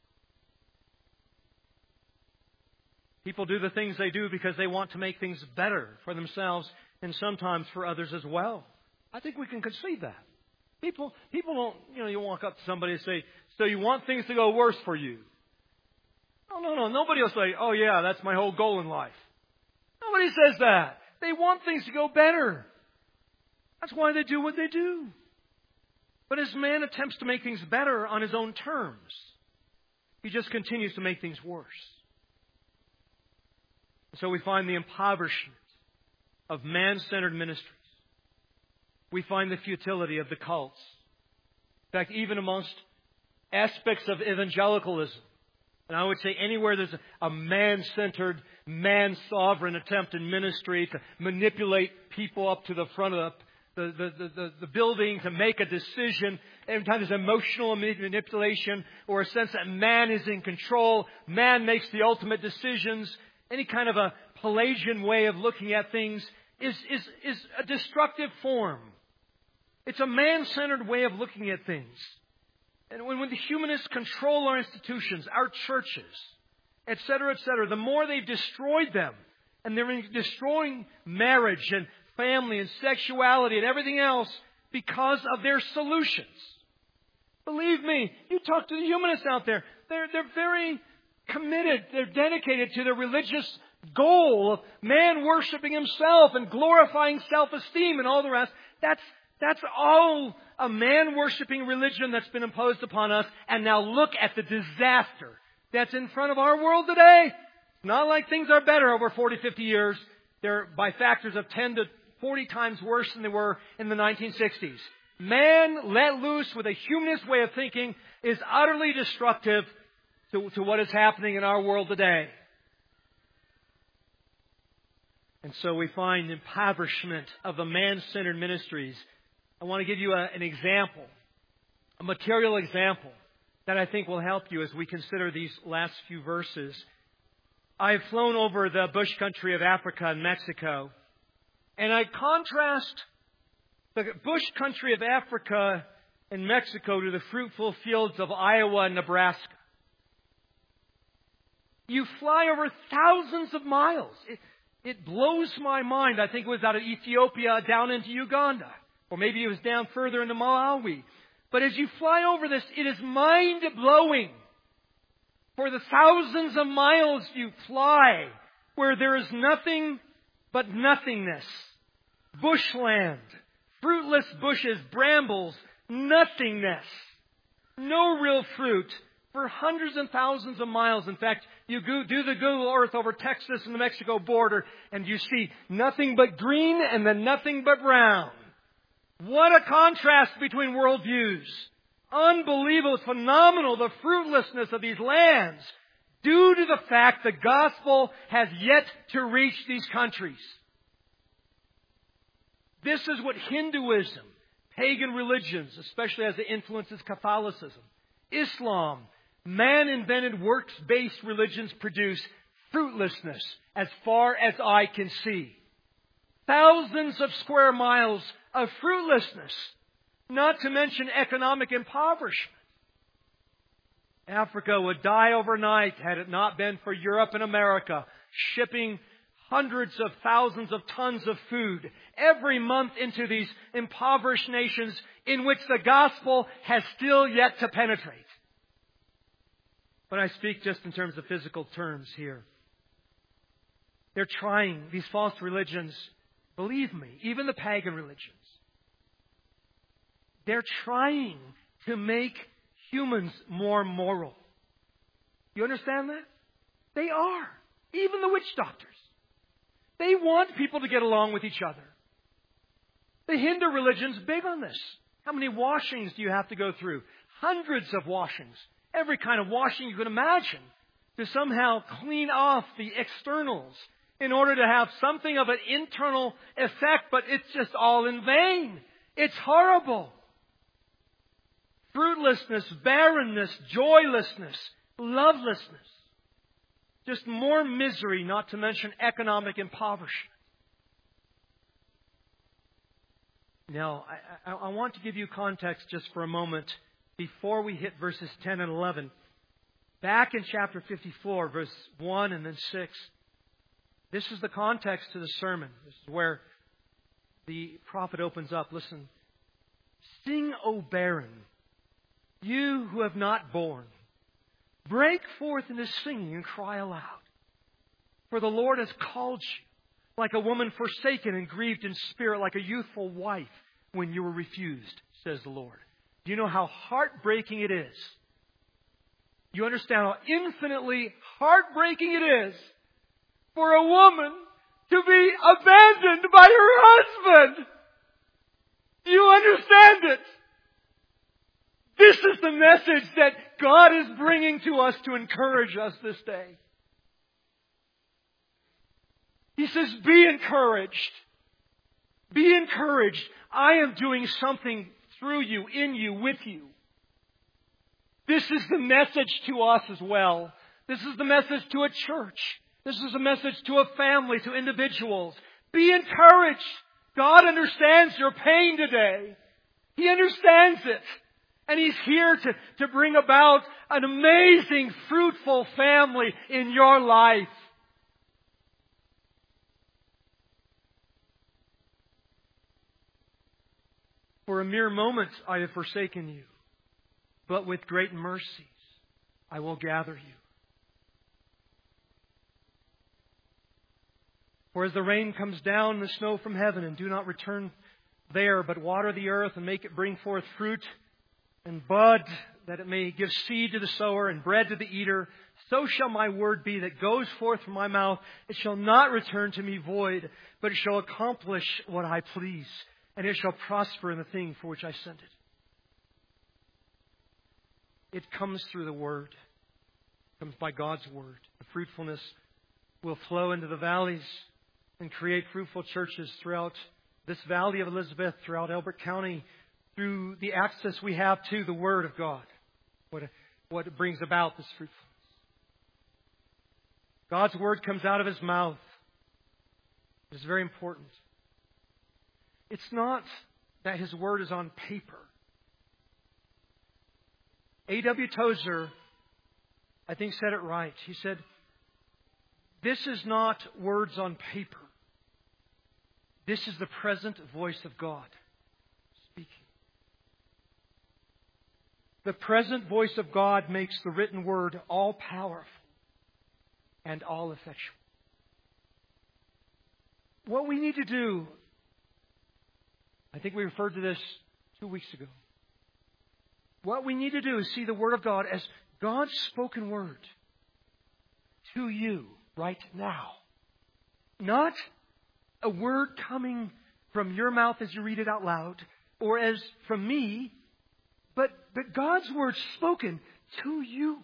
People do the things they do because they want to make things better for themselves and sometimes for others as well. I think we can concede that. People don't, you walk up to somebody and say, so you want things to go worse for you? No. Nobody will say, oh yeah, that's my whole goal in life. Nobody says that. They want things to go better. That's why they do what they do. But as man attempts to make things better on his own terms, he just continues to make things worse. So we find the impoverishment of man-centered ministries. We find the futility of the cults. In fact, even amongst aspects of evangelicalism, and I would say anywhere there's a man-centered, man-sovereign attempt in ministry to manipulate people up to the front of the building to make a decision. Every time there's emotional manipulation or a sense that man is in control, man makes the ultimate decisions. Any kind of a Pelagian way of looking at things is a destructive form. It's a man-centered way of looking at things. And when the humanists control our institutions, our churches, etc., etc., the more they've destroyed them. And they're destroying marriage and family and sexuality and everything else because of their solutions. Believe me, you talk to the humanists out there, they're very committed, they're dedicated to their religious goal of man worshiping himself and glorifying self-esteem and all the rest. That's all a man-worshipping religion that's been imposed upon us. And now look at the disaster that's in front of our world today. It's not like things are better over 40, 50 years. They're by factors of 10 to 40 times worse than they were in the 1960s. Man let loose with a humanist way of thinking is utterly destructive to what is happening in our world today. And so we find impoverishment of the man-centered ministries. I want to give you an example, a material example that I think will help you as we consider these last few verses. I've flown over the bush country of Africa and Mexico, and I contrast the bush country of Africa and Mexico to the fruitful fields of Iowa and Nebraska. You fly over thousands of miles. It blows my mind. I think it was out of Ethiopia down into Uganda. Or maybe it was down further into Malawi. But as you fly over this, it is mind-blowing. For the thousands of miles you fly, where there is nothing but nothingness. Bushland, fruitless bushes, brambles, nothingness. No real fruit for hundreds and thousands of miles. In fact, you do the Google Earth over Texas and the Mexico border, and you see nothing but green and then nothing but brown. What a contrast between worldviews. Unbelievable, phenomenal, the fruitlessness of these lands due to the fact the gospel has yet to reach these countries. This is what Hinduism, pagan religions, especially as it influences Catholicism, Islam, man-invented works-based religions produce fruitlessness as far as eye can see. Thousands of square miles of fruitlessness, not to mention economic impoverishment. Africa would die overnight had it not been for Europe and America shipping hundreds of thousands of tons of food every month into these impoverished nations in which the gospel has still yet to penetrate. But I speak just in terms of physical terms here. They're trying, these false religions, believe me, even the pagan religions, they're trying to make humans more moral. You understand that? They are. Even the witch doctors. They want people to get along with each other. The Hindu religion's big on this. How many washings do you have to go through? Hundreds of washings. Every kind of washing you can imagine to somehow clean off the externals in order to have something of an internal effect, but it's just all in vain. It's horrible. Fruitlessness, barrenness, joylessness, lovelessness. Just more misery, not to mention economic impoverishment. Now, I want to give you context just for a moment before we hit verses 10 and 11. Back in chapter 54, verse 1 and then 6, this is the context to the sermon. This is where the prophet opens up. Listen. Sing, O barren, you who have not borne. Break forth into singing and cry aloud. For the Lord has called you like a woman forsaken and grieved in spirit, like a youthful wife when you were refused, says the Lord. Do you know how heartbreaking it is? You understand how infinitely heartbreaking it is for a woman to be abandoned by her husband. Do you understand it? This is the message that God is bringing to us to encourage us this day. He says, be encouraged. Be encouraged. I am doing something through you, in you, with you. This is the message to us as well. This is the message to a church. This is a message to a family, to individuals. Be encouraged. God understands your pain today. He understands it. And He's here to bring about an amazing, fruitful family in your life. For a mere moment I have forsaken you, but with great mercies I will gather you. For as the rain comes down, the snow from heaven, and do not return there, but water the earth and make it bring forth fruit and bud, that it may give seed to the sower and bread to the eater, so shall my word be that goes forth from my mouth. It shall not return to me void, but it shall accomplish what I please, and it shall prosper in the thing for which I sent it. It comes through the Word. It comes by God's Word. The fruitfulness will flow into the valleys and create fruitful churches throughout this valley of Elizabeth, throughout Elbert County, through the access we have to the Word of God. What brings about this fruitfulness. God's Word comes out of His mouth. It's very important. It's not that His Word is on paper. A.W. Tozer, I think, said it right. He said, "This is not words on paper. This is the present voice of God speaking." The present voice of God makes the written word all powerful and all effectual. What we need to do, I think we referred to this 2 weeks ago. What we need to do is see the Word of God as God's spoken word to you right now. Not a word coming from your mouth as you read it out loud, or as from me, but God's word spoken to you.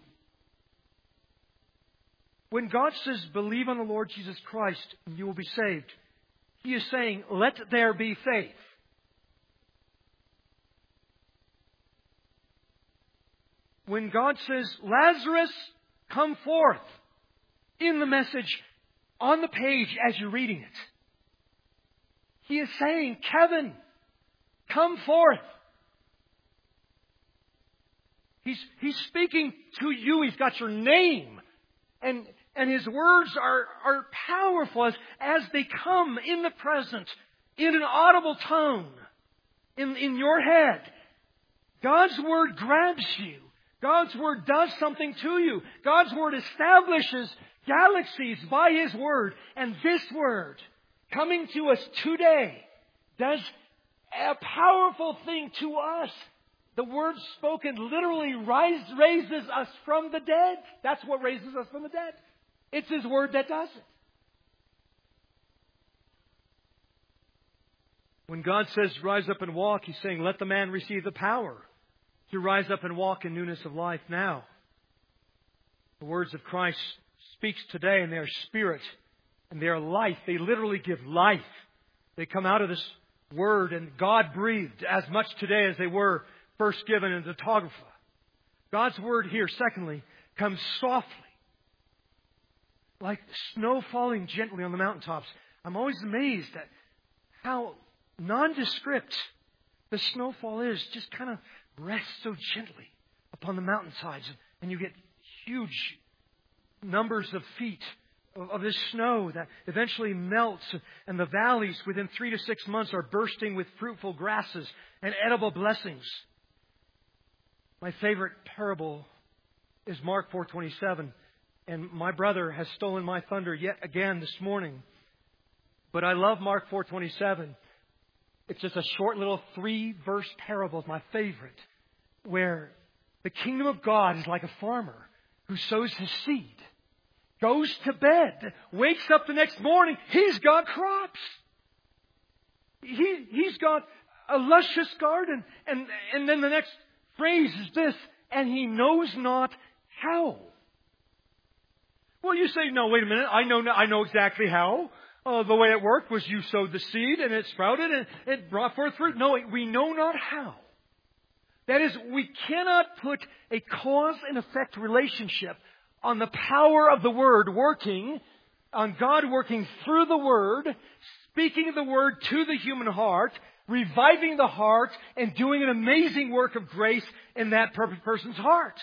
When God says, believe on the Lord Jesus Christ and you will be saved, He is saying, let there be faith. When God says, Lazarus, come forth, in the message, on the page as you're reading it, He is saying, Kevin, come forth. He's speaking to you. He's got your name. And His words are powerful as they come in the present, in an audible tone, in your head. God's Word grabs you. God's Word does something to you. God's Word establishes galaxies by His Word. And this Word, coming to us today, does a powerful thing to us. The Word spoken literally raises us from the dead. That's what raises us from the dead. It's His Word that does it. When God says, rise up and walk, He's saying, let the man receive the power to rise up and walk in newness of life now. The words of Christ speaks today, and they are spirit and they are life. They literally give life. They come out of this Word, and God breathed as much today as they were first given in the Autographa. God's Word here, secondly, comes softly, like snow falling gently on the mountaintops. I'm always amazed at how nondescript the snowfall is. Just kind of rests so gently upon the mountainsides, and you get huge numbers of feet of this snow that eventually melts, and the valleys within 3 to 6 months are bursting with fruitful grasses and edible blessings. My favorite parable is Mark 4:27, and my brother has stolen my thunder yet again this morning. But I love Mark 4:27. It's just a short little 3-verse parable, it's my favorite, where the kingdom of God is like a farmer who sows his seed, goes to bed, wakes up the next morning, he's got crops. He's got a luscious garden. And then the next phrase is this, and he knows not how. Well, you say, no, wait a minute, I know exactly how. The way it worked was you sowed the seed and it sprouted and it brought forth fruit. No, we know not how. That is, we cannot put a cause and effect relationship on the power of the Word working, on God working through the Word, speaking the Word to the human heart, reviving the heart and doing an amazing work of grace in that person's heart.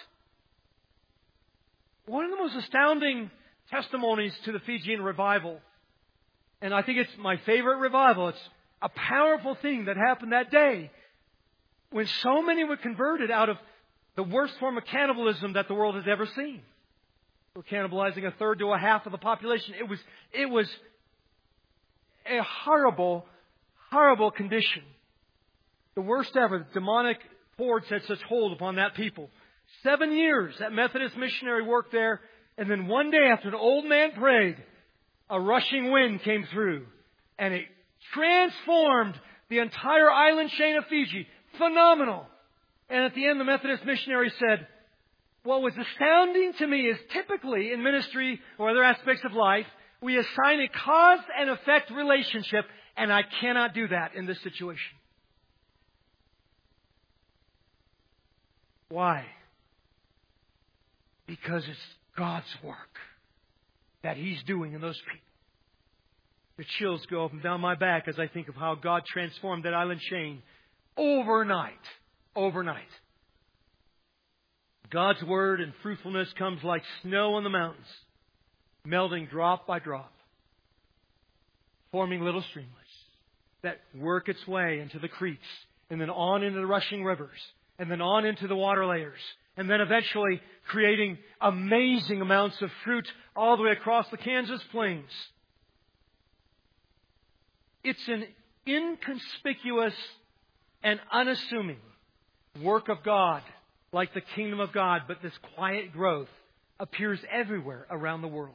One of the most astounding testimonies to the Fijian revival, and I think it's my favorite revival, it's a powerful thing that happened that day when so many were converted out of the worst form of cannibalism that the world has ever seen. They were cannibalizing a third to a half of the population. It was a horrible, horrible condition. The worst ever. Demonic hordes had such hold upon that people. 7 years that Methodist missionary worked there, and then one day after an old man prayed, a rushing wind came through, and it transformed the entire island chain of Fiji. Phenomenal. And at the end, the Methodist missionary said, what was astounding to me is typically in ministry or other aspects of life, we assign a cause and effect relationship, and I cannot do that in this situation. Why? Because it's God's work that He's doing in those people. The chills go up and down my back as I think of how God transformed that island chain overnight. Overnight. God's Word and fruitfulness comes like snow on the mountains, melting drop by drop, forming little streamlets that work its way into the creeks, and then on into the rushing rivers, and then on into the water layers, and then eventually creating amazing amounts of fruit all the way across the Kansas plains. It's an inconspicuous and unassuming work of God, like the kingdom of God, but this quiet growth appears everywhere around the world.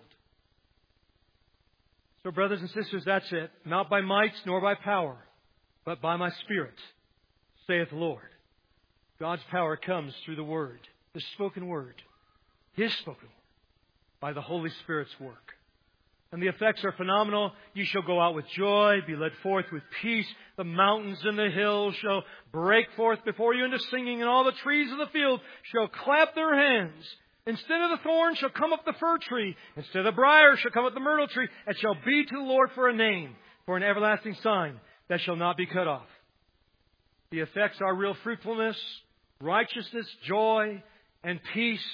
So, brothers and sisters, that's it. Not by might nor by power, but by my Spirit, saith the Lord. God's power comes through the Word, the spoken Word, His spoken Word, by the Holy Spirit's work. And the effects are phenomenal. You shall go out with joy, be led forth with peace. The mountains and the hills shall break forth before you into singing, and all the trees of the field shall clap their hands. Instead of the thorn shall come up the fir tree. Instead of the briar shall come up the myrtle tree. It shall be to the Lord for a name, for an everlasting sign that shall not be cut off. The effects are real fruitfulness, righteousness, joy, and peace.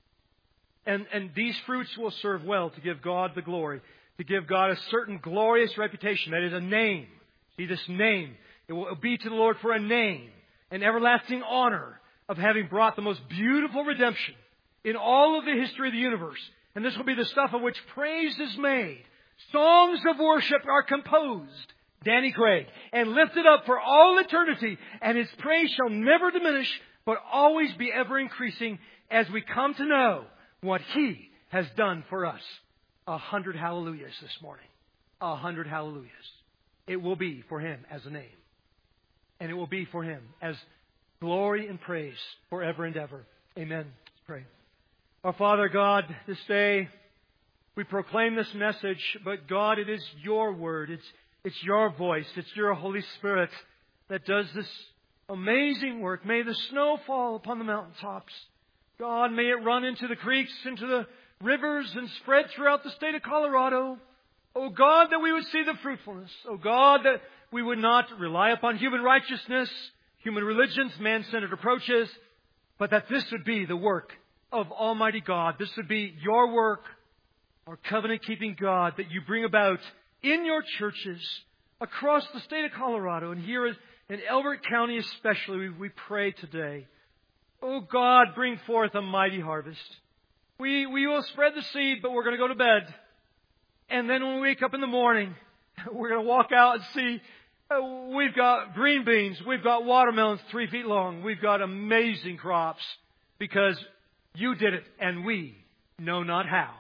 And these fruits will serve well to give God the glory, to give God a certain glorious reputation. That is a name. See, this name. It will be to the Lord for a name, an everlasting honor of having brought the most beautiful redemption in all of the history of the universe. And this will be the stuff of which praise is made. Songs of worship are composed, Danny Craig, and lifted up for all eternity. And His praise shall never diminish, but always be ever increasing as we come to know what He has done for us. 100 hallelujahs this morning. 100 hallelujahs. It will be for Him as a name. And it will be for Him as glory and praise forever and ever. Amen. Let's pray. Our Father God, this day we proclaim this message, but God, it is Your Word. It's Your voice. It's Your Holy Spirit that does this amazing work. May the snow fall upon the mountaintops. God, may it run into the creeks, into the rivers, and spread throughout the state of Colorado. Oh God, that we would see the fruitfulness. Oh God, that we would not rely upon human righteousness, human religions, man-centered approaches, but that this would be the work of Almighty God. This would be Your work, our covenant-keeping God, that You bring about in Your churches across the state of Colorado, and here in Elbert County especially, we pray today. Oh God, bring forth a mighty harvest. We will spread the seed, but we're going to go to bed. And then when we wake up in the morning, we're going to walk out and see we've got green beans. We've got watermelons 3 feet long. We've got amazing crops because You did it and we know not how.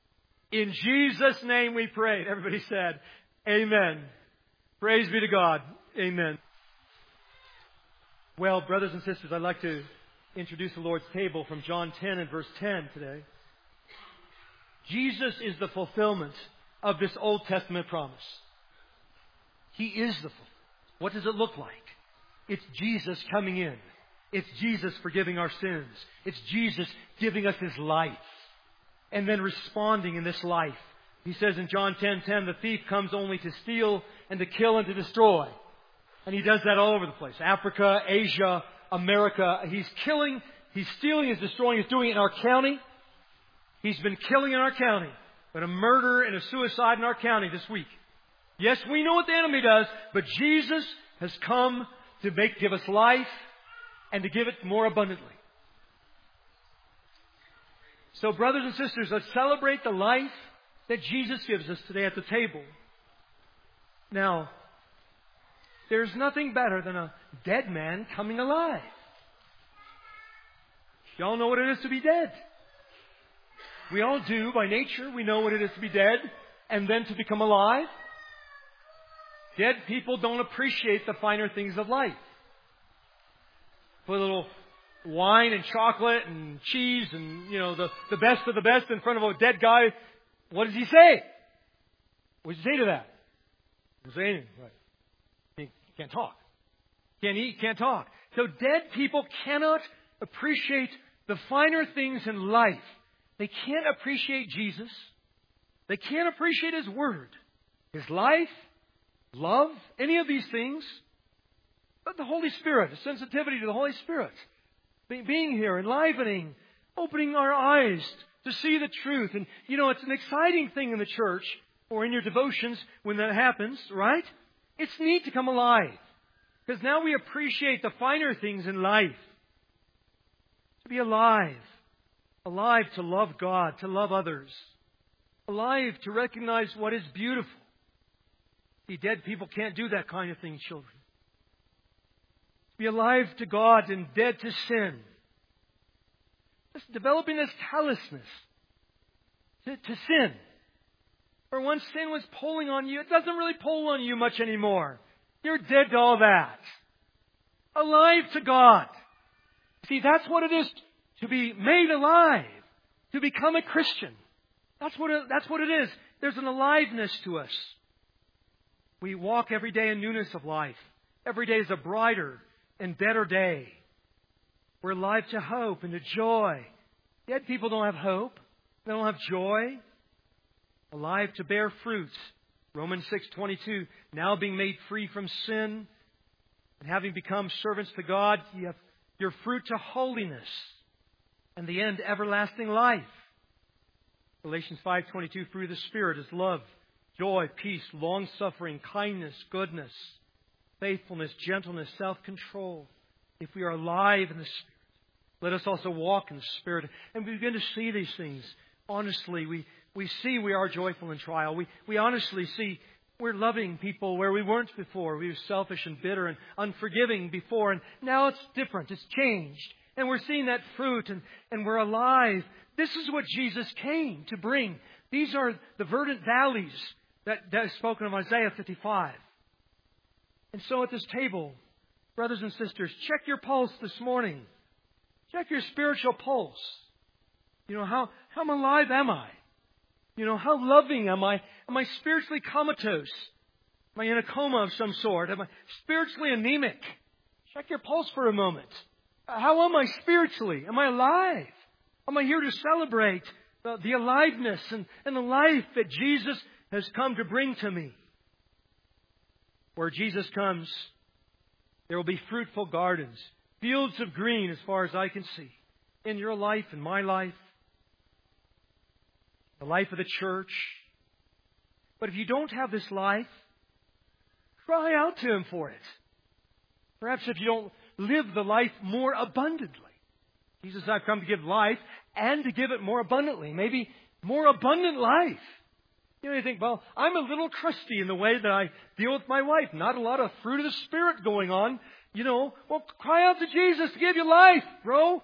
In Jesus' name we pray. Everybody said, amen. Praise be to God. Amen. Well, brothers and sisters, I'd like to introduce the Lord's table from John 10 and verse 10 today. Jesus is the fulfillment of this Old Testament promise. He is the fulfillment. What does it look like? It's Jesus coming in. It's Jesus forgiving our sins. It's Jesus giving us His life and then responding in this life. He says in John 10:10, the thief comes only to steal and to kill and to destroy. And he does that all over the place. Africa, Asia, America. He's killing, he's stealing, he's destroying, he's doing it in our county. He's been killing in our county. But a murder and a suicide in our county this week. Yes, we know what the enemy does, but Jesus has come to give us life and to give it more abundantly. So, brothers and sisters, let's celebrate the life that Jesus gives us today at the table. Now, there's nothing better than a dead man coming alive. Y'all know what it is to be dead. We all do by nature. We know what it is to be dead and then to become alive. Dead people don't appreciate the finer things of life. Put a little wine and chocolate and cheese and, the best of the best in front of a dead guy. What does he say? What does he say to that? He doesn't say anything. Right. He can't talk. Can't eat, can't talk. So dead people cannot appreciate the finer things in life. They can't appreciate Jesus. They can't appreciate His Word, His life, love, any of these things. But the Holy Spirit, the sensitivity to the Holy Spirit, being here, enlivening, opening our eyes to see the truth. And, it's an exciting thing in the church or in your devotions when that happens, right? It's neat to come alive. Because now we appreciate the finer things in life. To be alive. Alive to love God, to love others. Alive to recognize what is beautiful. See, dead people can't do that kind of thing, children. Be alive to God and dead to sin. Just developing this callousness to sin. For once sin was pulling on you, it doesn't really pull on you much anymore. You're dead to all that. Alive to God. See, that's what it is to be made alive. To become a Christian. That's what it is. There's an aliveness to us. We walk every day in newness of life. Every day is a brighter and better day. We're alive to hope and to joy. Dead people don't have hope. They don't have joy. Alive to bear fruits. Romans 6:22. Now being made free from sin and having become servants to God, you have your fruit to holiness and the end everlasting life. Galatians 5:22. Fruit of the Spirit is love, joy, peace, long-suffering, kindness, goodness, faithfulness, gentleness, self-control. If we are alive in the Spirit, let us also walk in the Spirit. And we begin to see these things. Honestly, we see we are joyful in trial. We honestly see we're loving people where we weren't before. We were selfish and bitter and unforgiving before. And now it's different. It's changed. And we're seeing that fruit and we're alive. This is what Jesus came to bring. These are the verdant valleys that is spoken of Isaiah 55. And so at this table, brothers and sisters, check your pulse this morning. Check your spiritual pulse. How alive am I? How loving am I? Am I spiritually comatose? Am I in a coma of some sort? Am I spiritually anemic? Check your pulse for a moment. How am I spiritually? Am I alive? Am I here to celebrate the aliveness and the life that Jesus has come to bring to me? Where Jesus comes, there will be fruitful gardens, fields of green as far as I can see. In your life, in my life, the life of the church. But if you don't have this life, cry out to Him for it. Perhaps if you don't live the life more abundantly. Jesus said, I've come to give life and to give it more abundantly. Maybe more abundant life. You think, well, I'm a little crusty in the way that I deal with my wife. Not a lot of fruit of the Spirit going on. Well, cry out to Jesus to give you life, bro.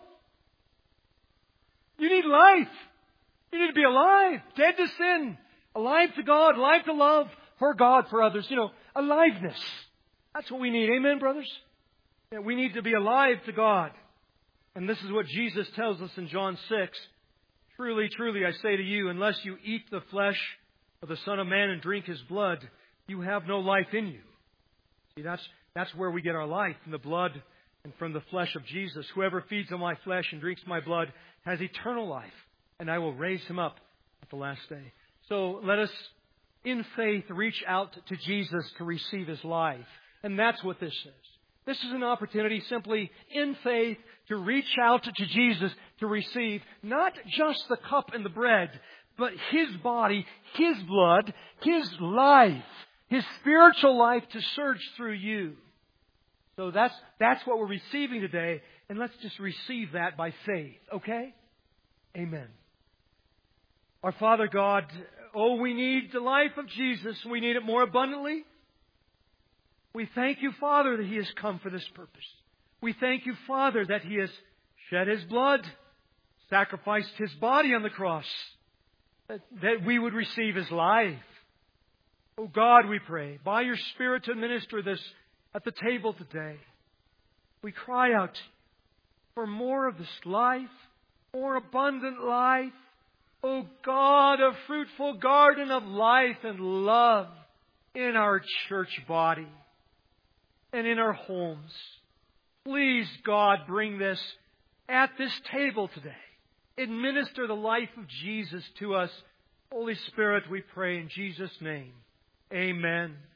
You need life. You need to be alive, dead to sin, alive to God, alive to love for God, for others. Aliveness. That's what we need. Amen, brothers? Yeah, we need to be alive to God. And this is what Jesus tells us in John 6. Truly, truly, I say to you, unless you eat the flesh of the Son of Man and drink His blood, you have no life in you. See, that's where we get our life, from the blood and from the flesh of Jesus. Whoever feeds on my flesh and drinks my blood has eternal life, and I will raise him up at the last day. So let us, in faith, reach out to Jesus to receive His life. And that's what this is. This is an opportunity simply in faith to reach out to Jesus to receive not just the cup and the bread, but His body, His blood, His life, His spiritual life to surge through you. So that's what we're receiving today, and let's just receive that by faith, okay? Amen. Our Father God, we need the life of Jesus. We need it more abundantly. We thank You, Father, that He has come for this purpose. We thank You, Father, that He has shed His blood, sacrificed His body on the cross, that we would receive His life. Oh God, we pray, by Your Spirit to administer this at the table today. We cry out for more of this life, more abundant life. Oh God, a fruitful garden of life and love in our church body and in our homes. Please, God, bring this at this table today. Administer the life of Jesus to us. Holy Spirit, we pray in Jesus' name. Amen.